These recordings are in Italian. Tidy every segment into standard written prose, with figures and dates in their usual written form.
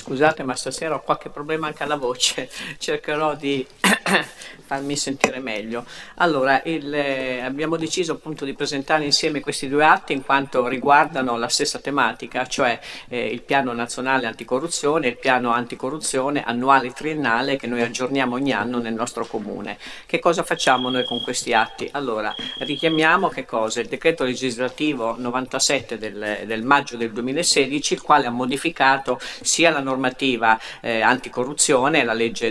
Scusate, ma stasera ho qualche problema anche alla voce, cercherò di farmi sentire meglio. Allora, abbiamo deciso appunto di presentare insieme questi due atti in quanto riguardano la stessa tematica, cioè il piano nazionale anticorruzione e il piano anticorruzione annuale e triennale che noi aggiorniamo ogni anno nel nostro comune. Che cosa facciamo noi con questi atti? Allora, richiamiamo che cosa? Il decreto legislativo 97 del maggio del 2016, il quale ha modificato sia la normativa anticorruzione, la legge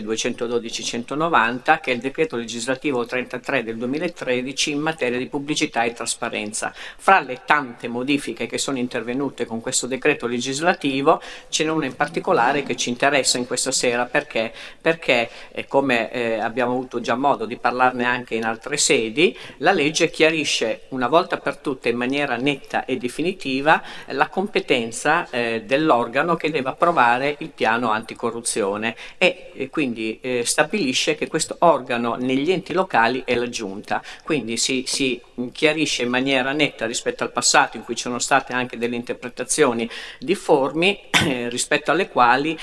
212-190, che il decreto legislativo 33 del 2013 in materia di pubblicità e trasparenza. Fra le tante modifiche che sono intervenute con questo decreto legislativo ce n'è una in particolare che ci interessa in questa sera perché come abbiamo avuto già modo di parlarne anche in altre sedi, la legge chiarisce una volta per tutte in maniera netta e definitiva la competenza dell'organo che deve approvare il piano anticorruzione e quindi stabilisce che questo organo negli enti locali è la giunta, quindi si chiarisce in maniera netta rispetto al passato in cui ci sono state anche delle interpretazioni difformi rispetto alle quali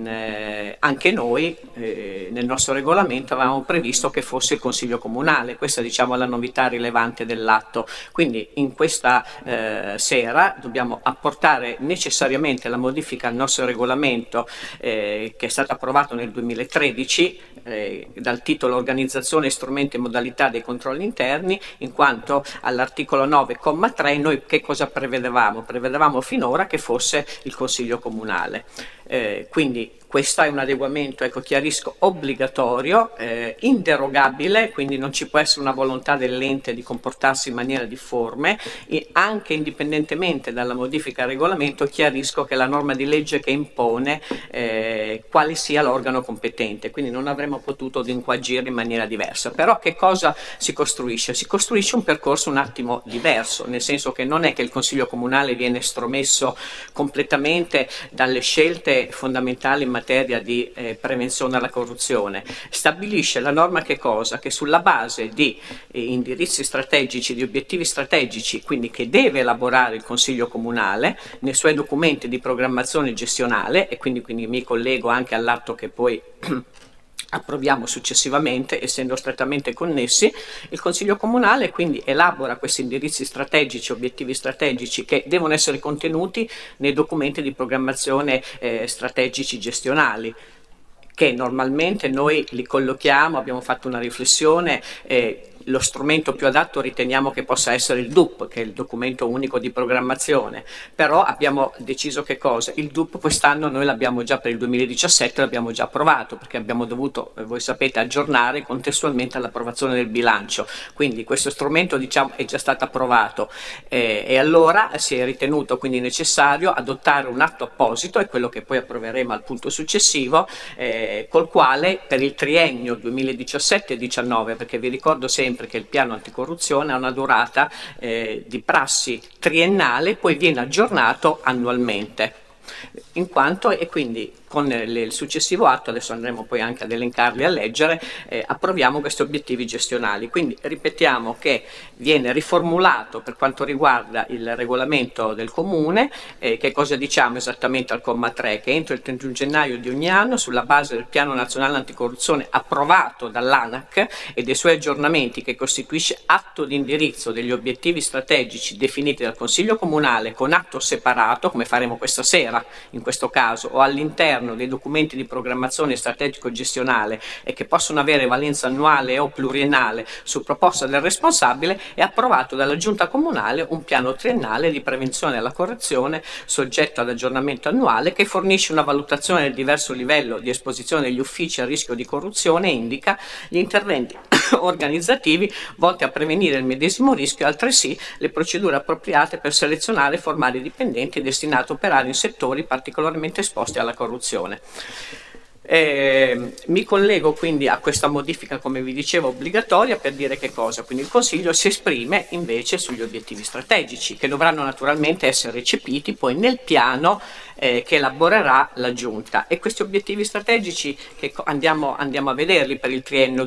anche noi nel nostro regolamento avevamo previsto che fosse il Consiglio Comunale. Questa diciamo è la novità rilevante dell'atto, quindi in questa sera dobbiamo apportare necessariamente la modifica al nostro regolamento che è stato approvato nel 2013 dal titolo Organizzazione, strumenti e modalità dei controlli interni, in quanto all'articolo 9,3 noi che cosa prevedevamo? Prevedevamo finora che fosse il Consiglio Comunale. Quindi questo è un adeguamento, ecco, chiarisco, obbligatorio, inderogabile, quindi non ci può essere una volontà dell'ente di comportarsi in maniera difforme e anche indipendentemente dalla modifica al regolamento chiarisco che è la norma di legge che impone quale sia l'organo competente, quindi non avremmo potuto inquagire in maniera diversa. Però che cosa si costruisce? Si costruisce un percorso un attimo diverso, nel senso che non è che il Consiglio Comunale viene estromesso completamente dalle scelte fondamentali in materia di prevenzione alla corruzione. Stabilisce la norma che cosa? Che sulla base di indirizzi strategici, di obiettivi strategici, quindi che deve elaborare il Consiglio Comunale nei suoi documenti di programmazione gestionale, e quindi mi collego anche all'atto che poi approviamo successivamente, essendo strettamente connessi, il Consiglio Comunale quindi elabora questi indirizzi strategici, obiettivi strategici che devono essere contenuti nei documenti di programmazione strategici gestionali, che normalmente noi li collochiamo, abbiamo fatto una riflessione, lo strumento più adatto riteniamo che possa essere il DUP, che è il documento unico di programmazione, però abbiamo deciso che cosa? Il DUP quest'anno noi l'abbiamo già per il 2017, l'abbiamo già approvato, perché abbiamo dovuto, voi sapete, aggiornare contestualmente all'approvazione del bilancio, quindi questo strumento diciamo è già stato approvato e allora si è ritenuto quindi necessario adottare un atto apposito, è quello che poi approveremo al punto successivo, col quale per il triennio 2017-19, perché vi ricordo sempre che il piano anticorruzione ha una durata di prassi triennale, poi viene aggiornato annualmente. In quanto e quindi con il successivo atto, adesso andremo poi anche ad elencarli e a leggere, approviamo questi obiettivi gestionali. Quindi ripetiamo che viene riformulato per quanto riguarda il regolamento del comune, che cosa diciamo esattamente al comma 3? Che entro il 31 gennaio di ogni anno, sulla base del piano nazionale anticorruzione approvato dall'ANAC e dei suoi aggiornamenti, che costituisce atto di indirizzo degli obiettivi strategici definiti dal Consiglio Comunale con atto separato, come faremo questa sera in questo caso, o all'interno dei documenti di programmazione strategico-gestionale e che possono avere valenza annuale o pluriennale su proposta del responsabile, è approvato dalla Giunta Comunale un piano triennale di prevenzione alla corruzione soggetto ad aggiornamento annuale, che fornisce una valutazione del diverso livello di esposizione degli uffici al rischio di corruzione e indica gli interventi organizzativi volti a prevenire il medesimo rischio e altresì le procedure appropriate per selezionare e formare i dipendenti destinati a operare in settori particolarmente esposti alla corruzione. Mi collego quindi a questa modifica, come vi dicevo, obbligatoria, per dire che cosa? Quindi il Consiglio si esprime invece sugli obiettivi strategici, che dovranno naturalmente essere recepiti poi nel piano che elaborerà la Giunta. E questi obiettivi strategici che andiamo a vederli per il triennio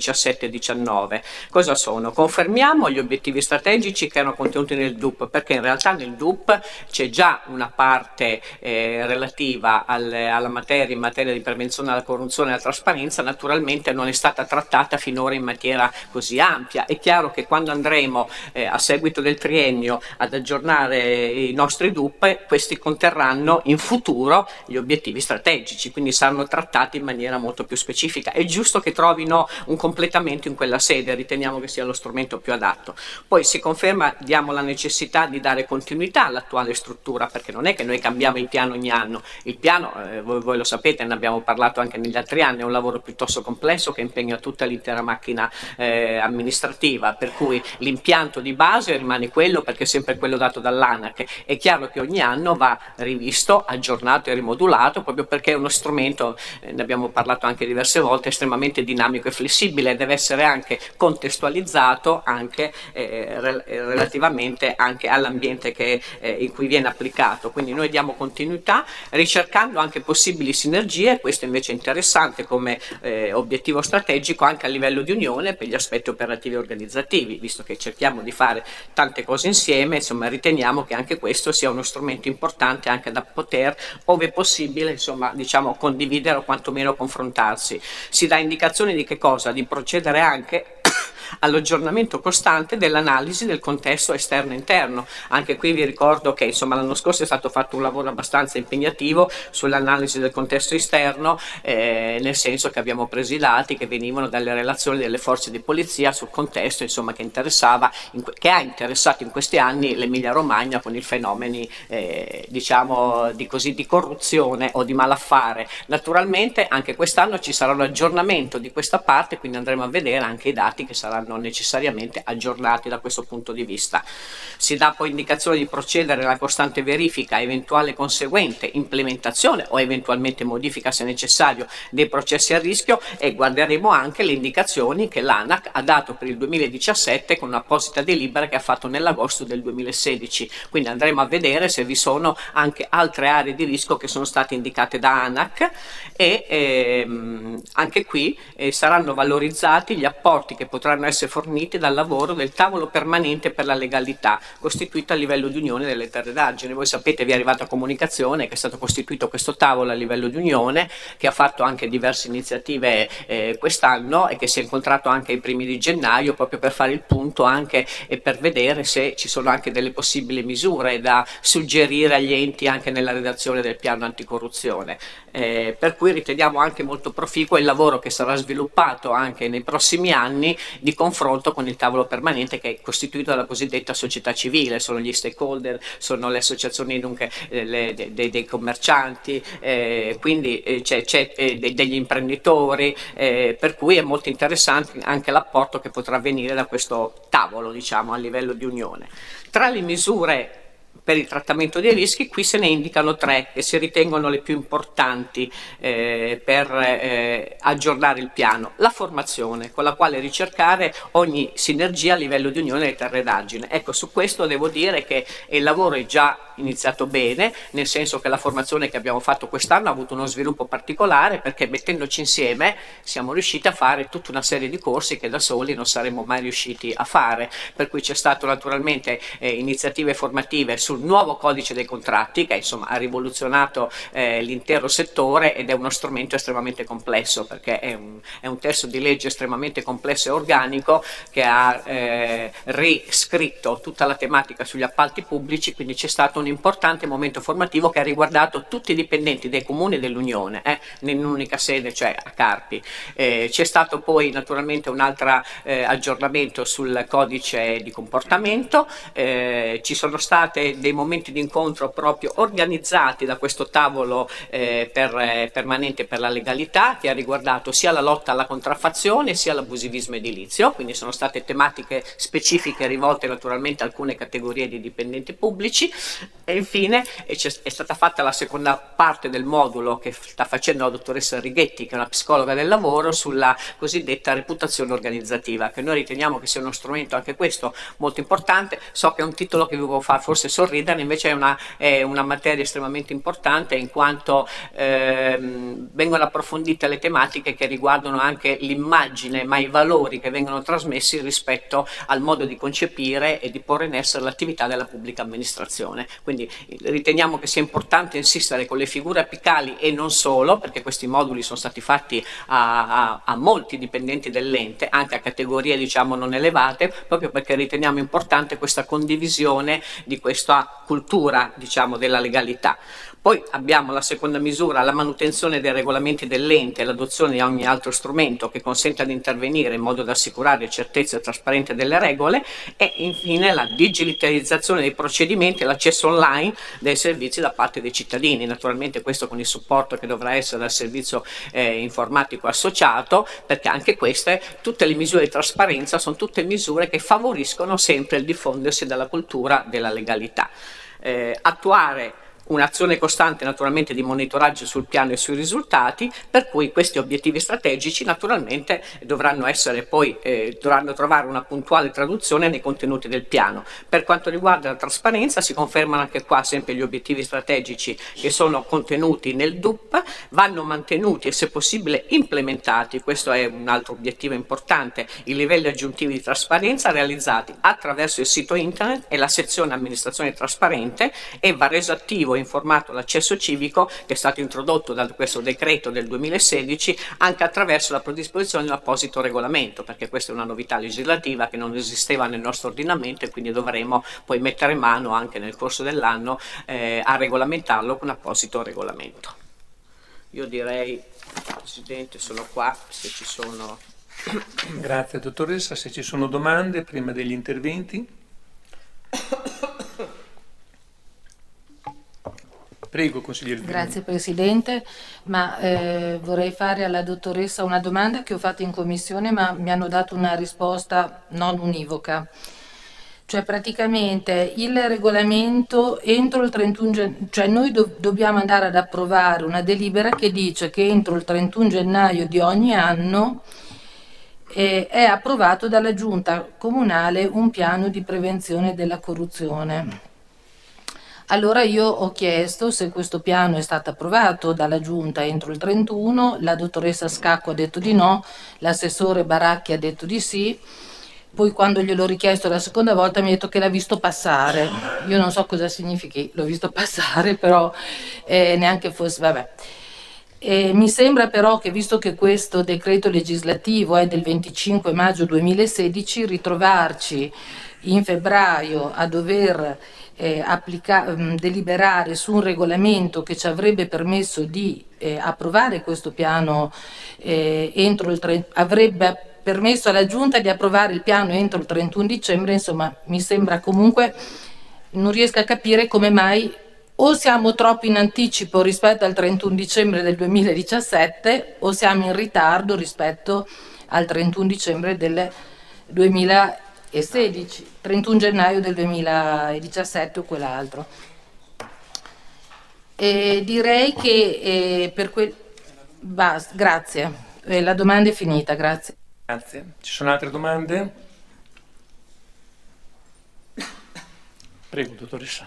2017-19. Cosa sono? Confermiamo gli obiettivi strategici che erano contenuti nel DUP, perché in realtà nel DUP c'è già una parte relativa alla materia, in materia di prevenzione alla corruzione e alla trasparenza, naturalmente non è stata trattata finora in maniera così ampia. È chiaro che quando andremo a seguito del triennio ad aggiornare i nostri DUP, questi conterranno in futuro gli obiettivi strategici, quindi saranno trattati in maniera molto più specifica. È giusto che trovino un completamento in quella sede, riteniamo che sia lo strumento più adatto. Poi si conferma, diamo la necessità di dare continuità all'attuale struttura, perché non è che noi cambiamo il piano ogni anno. Il piano, voi lo sapete, ne abbiamo parlato anche negli altri anni, è un lavoro piuttosto complesso che impegna tutta l'intera macchina amministrativa, per cui l'impianto di base rimane quello, perché è sempre quello dato dall'ANAC. È chiaro che ogni anno va rivisto, aggiornato e rimodulato, proprio perché è uno strumento, ne abbiamo parlato anche diverse volte, estremamente dinamico e flessibile, deve essere anche contestualizzato anche relativamente anche all'ambiente in cui viene applicato. Quindi noi diamo continuità ricercando anche possibili sinergie. Questo invece è interessante come obiettivo strategico anche a livello di Unione per gli aspetti operativi e organizzativi, visto che cerchiamo di fare tante cose insieme. Insomma, riteniamo che anche questo sia uno strumento importante anche da poter, ove possibile, insomma, diciamo, condividere o quantomeno confrontarsi. Si dà indicazioni di che cosa? Di procedere anche all'aggiornamento costante dell'analisi del contesto esterno e interno. Anche qui vi ricordo che insomma l'anno scorso è stato fatto un lavoro abbastanza impegnativo sull'analisi del contesto esterno, nel senso che abbiamo preso i dati che venivano dalle relazioni delle forze di polizia sul contesto, insomma, che ha interessato in questi anni l'Emilia Romagna con i fenomeni diciamo di corruzione o di malaffare. Naturalmente anche quest'anno ci sarà un aggiornamento di questa parte, quindi andremo a vedere anche i dati che saranno necessariamente aggiornati da questo punto di vista. Si dà poi indicazione di procedere alla costante verifica, eventuale conseguente implementazione o eventualmente modifica, se necessario, dei processi a rischio, e guarderemo anche le indicazioni che l'ANAC ha dato per il 2017 con un'apposita delibera che ha fatto nell'agosto del 2016. Quindi andremo a vedere se vi sono anche altre aree di rischio che sono state indicate da ANAC, e anche qui saranno valorizzati gli apporti che potranno essere forniti dal lavoro del tavolo permanente per la legalità, costituito a livello di Unione delle Terre d'Argine. Voi sapete, vi è arrivata comunicazione che è stato costituito questo tavolo a livello di Unione, che ha fatto anche diverse iniziative quest'anno e che si è incontrato anche ai primi di gennaio, proprio per fare il punto anche e per vedere se ci sono anche delle possibili misure da suggerire agli enti anche nella redazione del piano anticorruzione. Per cui riteniamo anche molto proficuo il lavoro che sarà sviluppato anche nei prossimi anni di confronto con il tavolo permanente, che è costituito dalla cosiddetta società civile, sono gli stakeholder, sono le associazioni dunque, dei commercianti, quindi c'è degli imprenditori, per cui è molto interessante anche l'apporto che potrà venire da questo tavolo, diciamo, a livello di Unione. Tra le misure per il trattamento dei rischi, qui se ne indicano 3 che si ritengono le più importanti per aggiornare il piano. La formazione, con la quale ricercare ogni sinergia a livello di Unione delle Terre d'Argine. Ecco, su questo devo dire che il lavoro è già iniziato bene, nel senso che la formazione che abbiamo fatto quest'anno ha avuto uno sviluppo particolare, perché mettendoci insieme siamo riusciti a fare tutta una serie di corsi che da soli non saremmo mai riusciti a fare, per cui c'è stato naturalmente iniziative formative sul nuovo codice dei contratti che insomma ha rivoluzionato l'intero settore, ed è uno strumento estremamente complesso, perché è un testo di legge estremamente complesso e organico che ha riscritto tutta la tematica sugli appalti pubblici, quindi c'è stato un importante momento formativo che ha riguardato tutti i dipendenti dei comuni dell'Unione in un'unica sede, cioè a Carpi. C'è stato poi naturalmente un altro aggiornamento sul codice di comportamento, ci sono state dei momenti di incontro proprio organizzati da questo tavolo permanente per la legalità, che ha riguardato sia la lotta alla contraffazione sia l'abusivismo edilizio, quindi sono state tematiche specifiche rivolte naturalmente a alcune categorie di dipendenti pubblici. E infine è stata fatta la seconda parte del modulo che sta facendo la dottoressa Righetti, che è una psicologa del lavoro, sulla cosiddetta reputazione organizzativa, che noi riteniamo che sia uno strumento anche questo molto importante. So che è un titolo che vi può far forse sorridere, invece è una materia estremamente importante, in quanto vengono approfondite le tematiche che riguardano anche l'immagine, ma i valori che vengono trasmessi rispetto al modo di concepire e di porre in essere l'attività della pubblica amministrazione. Quindi riteniamo che sia importante insistere con le figure apicali e non solo, perché questi moduli sono stati fatti a molti dipendenti dell'ente, anche a categorie diciamo non elevate, proprio perché riteniamo importante questa condivisione di questa cultura diciamo della legalità. Poi abbiamo la seconda misura, la manutenzione dei regolamenti dell'ente e l'adozione di ogni altro strumento che consenta di intervenire in modo da assicurare certezza e trasparenza delle regole, e infine la digitalizzazione dei procedimenti e l'accesso online dei servizi da parte dei cittadini, naturalmente questo con il supporto che dovrà essere dal servizio informatico associato, perché anche queste, tutte le misure di trasparenza sono tutte misure che favoriscono sempre il diffondersi della cultura della legalità. Attuare un'azione costante naturalmente di monitoraggio sul piano e sui risultati, per cui questi obiettivi strategici naturalmente dovranno essere poi dovranno trovare una puntuale traduzione nei contenuti del piano. Per quanto riguarda la trasparenza, si confermano anche qua sempre gli obiettivi strategici che sono contenuti nel DUP, vanno mantenuti e se possibile implementati, questo è un altro obiettivo importante, i livelli aggiuntivi di trasparenza realizzati attraverso il sito internet e la sezione amministrazione trasparente, e va reso attivo informato l'accesso civico che è stato introdotto da questo decreto del 2016 anche attraverso la predisposizione di un apposito regolamento, perché questa è una novità legislativa che non esisteva nel nostro ordinamento e quindi dovremo poi mettere mano anche nel corso dell'anno a regolamentarlo con apposito regolamento. Io direi, Presidente, sono qua se ci sono. Grazie dottoressa, se ci sono domande prima degli interventi. Prego, consigliere. Grazie Presidente, ma vorrei fare alla dottoressa una domanda che ho fatto in commissione, ma mi hanno dato una risposta non univoca. Cioè praticamente il regolamento entro il 31 gennaio, cioè noi dobbiamo andare ad approvare una delibera che dice che entro il 31 gennaio di ogni anno è approvato dalla Giunta Comunale un piano di prevenzione della corruzione. Allora io ho chiesto se questo piano è stato approvato dalla Giunta entro il 31, la dottoressa Scacco ha detto di no, l'assessore Baracchi ha detto di sì, poi quando gliel'ho richiesto la seconda volta mi ha detto che l'ha visto passare. Io non so cosa significhi, l'ho visto passare, però neanche fosse, vabbè. Mi sembra però che, visto che questo decreto legislativo è del 25 maggio 2016, ritrovarci in febbraio a dover deliberare su un regolamento che ci avrebbe permesso di approvare questo piano avrebbe permesso alla Giunta di approvare il piano entro il 31 dicembre, insomma mi sembra comunque, non riesco a capire come mai o siamo troppo in anticipo rispetto al 31 dicembre del 2017 o siamo in ritardo rispetto al 31 dicembre del 2016, 31 gennaio del 2017 o quell'altro. Direi che basta, grazie. La domanda è finita, grazie. Grazie. Ci sono altre domande? Prego, dottoressa.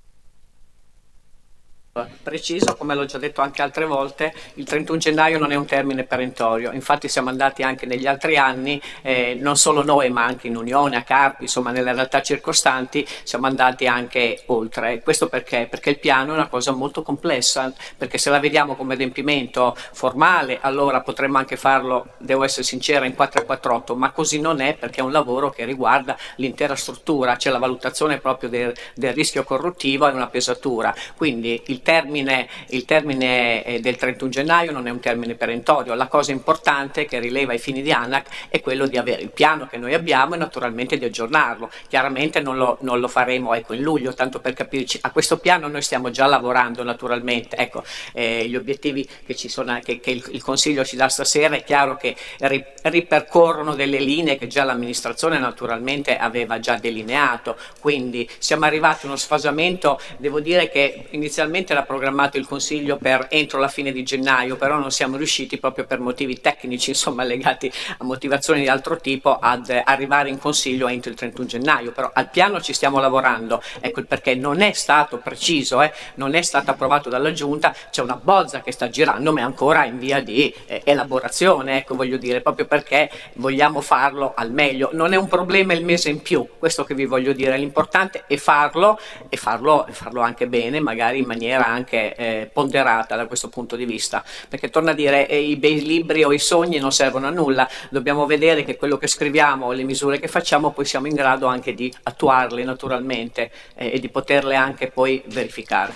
Preciso, come l'ho già detto anche altre volte, il 31 gennaio non è un termine perentorio, infatti siamo andati anche negli altri anni, non solo noi ma anche in Unione, a Carpi, insomma nelle realtà circostanti siamo andati anche oltre. Questo perché? Perché il piano è una cosa molto complessa, perché se la vediamo come adempimento formale allora potremmo anche farlo, devo essere sincera, in 448, ma così non è, perché è un lavoro che riguarda l'intera struttura, c'è la valutazione proprio del rischio corruttivo e una pesatura, quindi il il termine del 31 gennaio non è un termine perentorio. La cosa importante che rileva ai fini di ANAC è quello di avere il piano che noi abbiamo e naturalmente di aggiornarlo. Chiaramente non lo faremo, ecco, in luglio, tanto per capirci. A questo piano noi stiamo già lavorando naturalmente. Ecco, gli obiettivi che ci sono, che il Consiglio ci dà stasera, è chiaro che ripercorrono delle linee che già l'amministrazione naturalmente aveva già delineato, quindi siamo arrivati a uno sfasamento. Devo dire che inizialmente era programmato il Consiglio per entro la fine di gennaio, però non siamo riusciti proprio per motivi tecnici, insomma, legati a motivazioni di altro tipo, ad arrivare in Consiglio entro il 31 gennaio, però al piano ci stiamo lavorando. Ecco il perché non è stato preciso, non è stato approvato dalla Giunta, c'è una bozza che sta girando ma è ancora in via di elaborazione, ecco, voglio dire, proprio perché vogliamo farlo al meglio. Non è un problema il mese in più, questo che vi voglio dire, l'importante è farlo e farlo anche bene, magari in maniera anche ponderata da questo punto di vista, perché torno a dire, i bei libri o i sogni non servono a nulla, dobbiamo vedere che quello che scriviamo, le misure che facciamo, poi siamo in grado anche di attuarle naturalmente e di poterle anche poi verificare.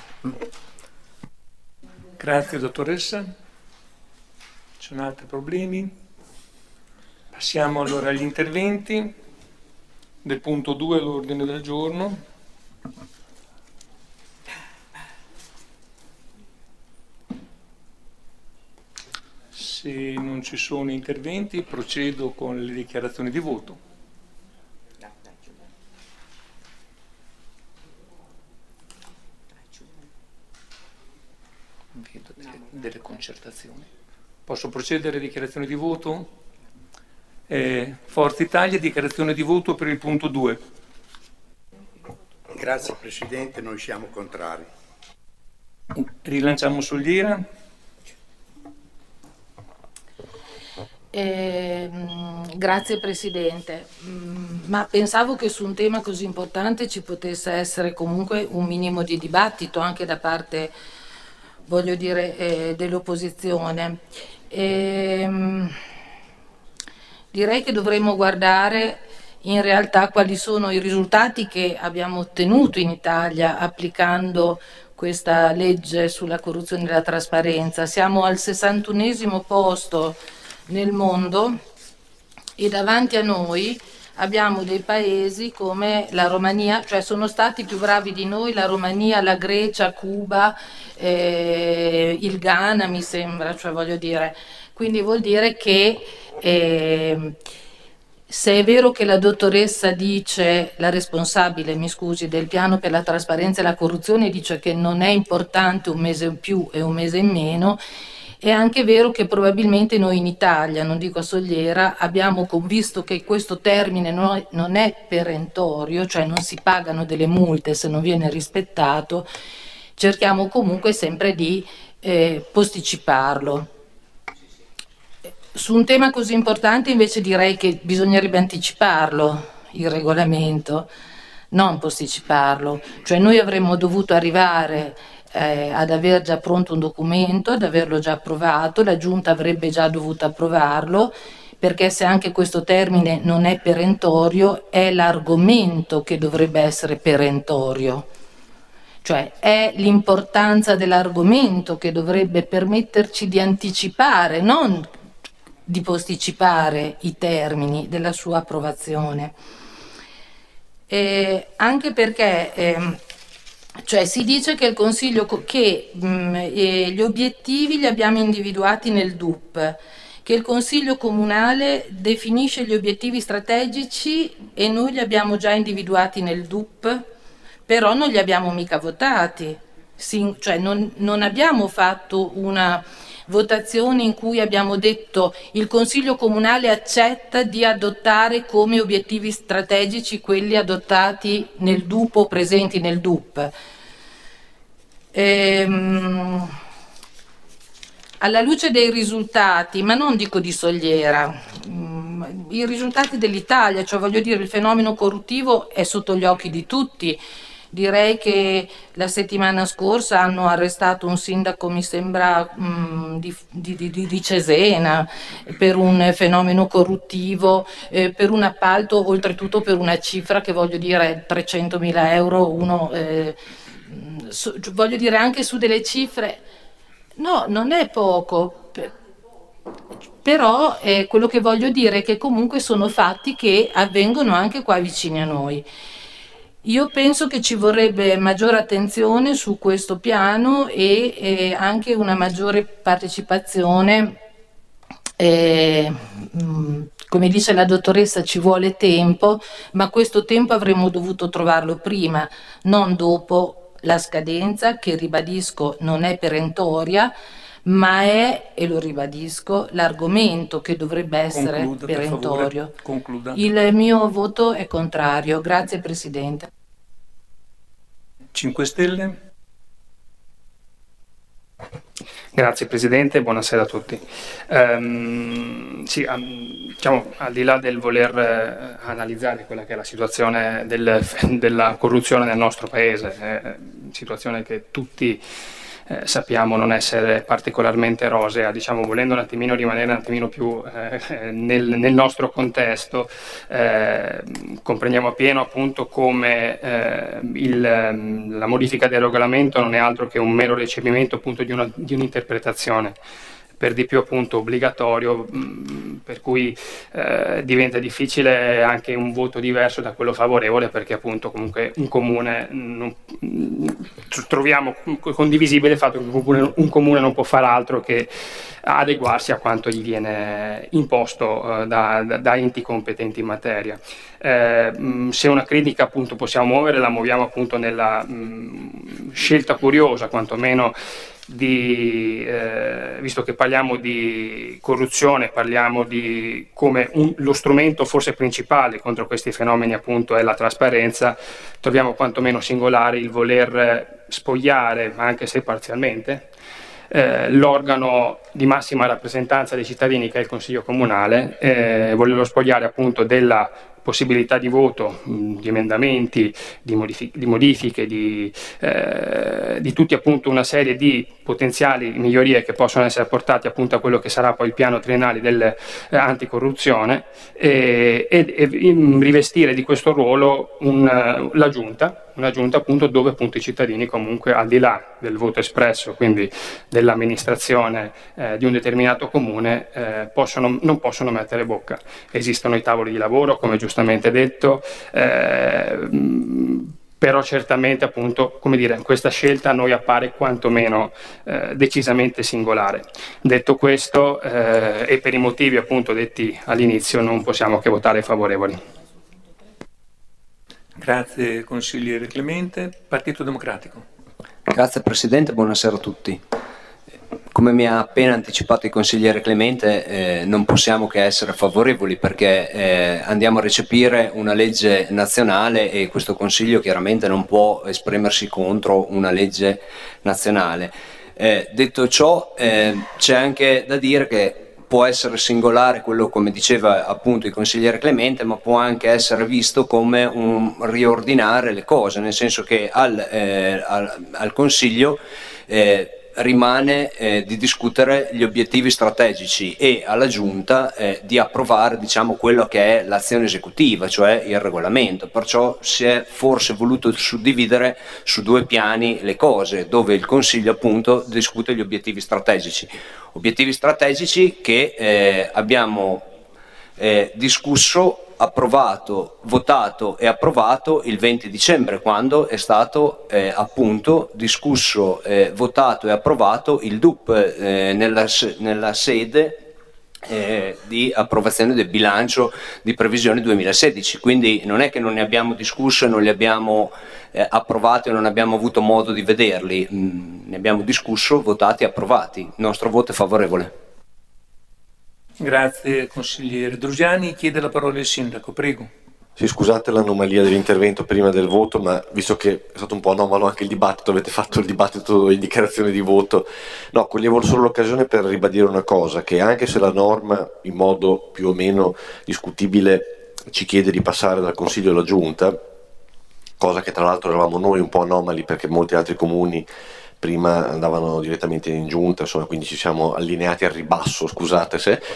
Grazie dottoressa. Ci sono altri problemi? Passiamo allora agli interventi del punto 2 all'ordine del giorno. Se non ci sono interventi, procedo con le dichiarazioni di voto. Vedo delle concertazioni. Posso procedere alle dichiarazioni di voto? Forza Italia, dichiarazione di voto per il punto 2. Grazie Presidente, noi siamo contrari. Rilanciamo Soliera. Grazie Presidente, ma pensavo che su un tema così importante ci potesse essere comunque un minimo di dibattito anche da parte, voglio dire, dell'opposizione. Direi che dovremmo guardare in realtà quali sono i risultati che abbiamo ottenuto in Italia applicando questa legge sulla corruzione e la trasparenza. Siamo al 61esimo posto nel mondo e davanti a noi abbiamo dei paesi come la Romania, cioè sono stati più bravi di noi la Romania, la Grecia, Cuba, il Ghana mi sembra, cioè voglio dire, quindi vuol dire che se è vero che la dottoressa dice, la responsabile, mi scusi, del piano per la trasparenza e la corruzione dice che non è importante un mese in più e un mese in meno, è anche vero che probabilmente noi in Italia, non dico a Soliera, abbiamo visto che questo termine non è perentorio, cioè non si pagano delle multe se non viene rispettato, cerchiamo comunque sempre di posticiparlo. Su un tema così importante invece direi che bisognerebbe anticiparlo, il regolamento, non posticiparlo, cioè noi avremmo dovuto arrivare ad aver già pronto un documento, ad averlo già approvato, la Giunta avrebbe già dovuto approvarlo, perché se anche questo termine non è perentorio, è l'argomento che dovrebbe essere perentorio, cioè è l'importanza dell'argomento che dovrebbe permetterci di anticipare, non di posticipare i termini della sua approvazione. Anche perché cioè si dice che il Consiglio gli obiettivi li abbiamo individuati nel DUP, che il Consiglio Comunale definisce gli obiettivi strategici e noi li abbiamo già individuati nel DUP, però non li abbiamo mica votati, cioè non abbiamo fatto una votazione in cui abbiamo detto il Consiglio Comunale accetta di adottare come obiettivi strategici quelli adottati nel DUP o presenti nel DUP. Alla luce dei risultati, ma non dico di Soliera, i risultati dell'Italia, cioè voglio dire il fenomeno corruttivo è sotto gli occhi di tutti. Direi che la settimana scorsa hanno arrestato un sindaco, mi sembra, di Cesena per un fenomeno corruttivo, per un appalto, oltretutto per una cifra che voglio dire 300.000 euro, uno voglio dire anche su delle cifre, no, non è poco, però quello che voglio dire è che comunque sono fatti che avvengono anche qua vicini a noi. Io penso che ci vorrebbe maggiore attenzione su questo piano e anche una maggiore partecipazione. Come dice la dottoressa, ci vuole tempo, ma questo tempo avremmo dovuto trovarlo prima, non dopo la scadenza, che ribadisco non è perentoria, ma è, e lo ribadisco, l'argomento che dovrebbe essere Concluda, per perentorio. favore. Concluda. Il mio voto è contrario. Grazie Presidente. 5 Stelle. Grazie Presidente, buonasera a tutti. Diciamo, al di là del voler analizzare quella che è la situazione della corruzione nel nostro Paese, situazione che tutti sappiamo non essere particolarmente rosea, diciamo, volendo un attimino rimanere un attimino più nel nostro contesto, comprendiamo appieno appunto come la modifica del regolamento non è altro che un mero recepimento appunto di un'interpretazione, per di più appunto obbligatorio, per cui diventa difficile anche un voto diverso da quello favorevole, perché appunto comunque un comune troviamo condivisibile il fatto che un comune non può fare altro che adeguarsi a quanto gli viene imposto da enti competenti in materia. Se una critica appunto possiamo muovere, la muoviamo appunto nella scelta curiosa quantomeno visto che parliamo di corruzione, parliamo di come lo strumento forse principale contro questi fenomeni appunto è la trasparenza, troviamo quantomeno singolare il voler spogliare, anche se parzialmente, l'organo di massima rappresentanza dei cittadini che è il Consiglio Comunale, volerlo spogliare appunto della possibilità di voto, di emendamenti, di modifiche, di tutti appunto una serie di potenziali migliorie che possono essere apportate appunto a quello che sarà poi il piano triennale dell'anticorruzione e rivestire di questo ruolo una giunta appunto dove appunto i cittadini comunque al di là del voto espresso, quindi dell'amministrazione di un determinato comune, non possono mettere bocca. Esistono i tavoli di lavoro, come giustamente detto, però certamente appunto, come dire, questa scelta a noi appare quantomeno decisamente singolare. Detto questo, e per i motivi appunto detti all'inizio, non possiamo che votare favorevoli. Grazie consigliere Clemente. Partito Democratico. Grazie Presidente, buonasera a tutti. Come mi ha appena anticipato il consigliere Clemente, non possiamo che essere favorevoli perché andiamo a recepire una legge nazionale e questo Consiglio chiaramente non può esprimersi contro una legge nazionale. Detto ciò, c'è anche da dire che può essere singolare quello, come diceva appunto il consigliere Clemente, ma può anche essere visto come un riordinare le cose, nel senso che al Consiglio rimane di discutere gli obiettivi strategici e alla Giunta di approvare, diciamo, quello che è l'azione esecutiva, cioè il regolamento. Perciò si è forse voluto suddividere su due piani le cose, dove il Consiglio appunto discute gli obiettivi strategici che abbiamo discusso, approvato, votato e approvato il 20 dicembre, quando è stato appunto discusso, votato e approvato il DUP nella sede di approvazione del bilancio di previsione 2016. Quindi non è che non ne abbiamo discusso e non li abbiamo approvati o non abbiamo avuto modo di vederli, ne abbiamo discusso, votati e approvati. Il nostro voto è favorevole. Grazie consigliere. Drusiani chiede la parola il sindaco, prego. Sì, scusate l'anomalia dell'intervento prima del voto, ma visto che è stato un po' anomalo anche il dibattito, avete fatto il dibattito in dichiarazione di voto, no, coglievo solo l'occasione per ribadire una cosa, che anche se la norma in modo più o meno discutibile ci chiede di passare dal Consiglio alla Giunta, cosa che tra l'altro eravamo noi un po' anomali perché molti altri comuni prima andavano direttamente in Giunta, insomma, quindi ci siamo allineati al ribasso, scusate se.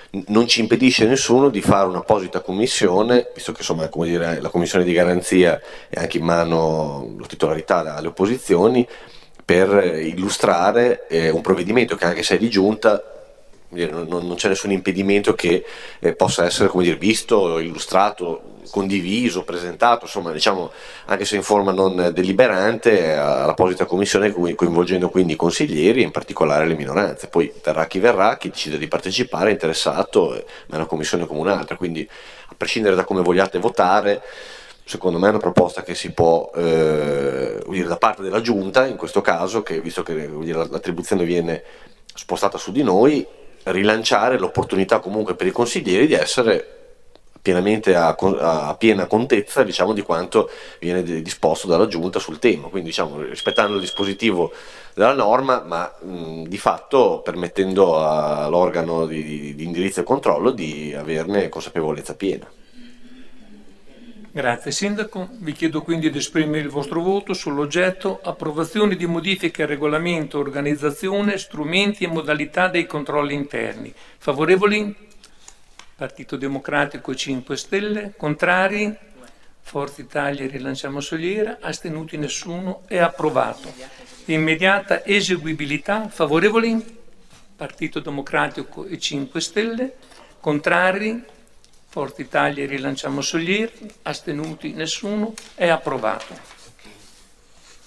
non ci impedisce nessuno di fare un'apposita commissione, visto che insomma, come dire, la commissione di garanzia è anche in mano la titolarità alle opposizioni, per illustrare un provvedimento che, anche se è di giunta, non c'è nessun impedimento che possa essere, come dire, visto, illustrato, condiviso, presentato, insomma, diciamo, anche se in forma non deliberante, all'apposita commissione, coinvolgendo quindi i consiglieri e in particolare le minoranze. Poi verrà, chi decide di partecipare è interessato, ma è una commissione come un'altra, quindi a prescindere da come vogliate votare, secondo me è una proposta che si può dire, da parte della Giunta, in questo caso, che visto che l'attribuzione viene spostata su di noi, rilanciare l'opportunità comunque per i consiglieri di essere pienamente a piena contezza, diciamo, di quanto viene disposto dalla Giunta sul tema, quindi, diciamo, rispettando il dispositivo della norma, ma di fatto permettendo all'organo di indirizzo e controllo di averne consapevolezza piena. Grazie Sindaco, vi chiedo quindi di esprimere il vostro voto sull'oggetto approvazione di modifiche al regolamento, organizzazione, strumenti e modalità dei controlli interni. Favorevoli? Partito Democratico e 5 Stelle. Contrari? Forza Italia e Rilanciamo Soliera. Astenuti nessuno. È approvato. Immediata eseguibilità. Favorevoli? Partito Democratico e 5 Stelle. Contrari? Forza Italia e Rilanciamo Soliera. Astenuti nessuno. È approvato.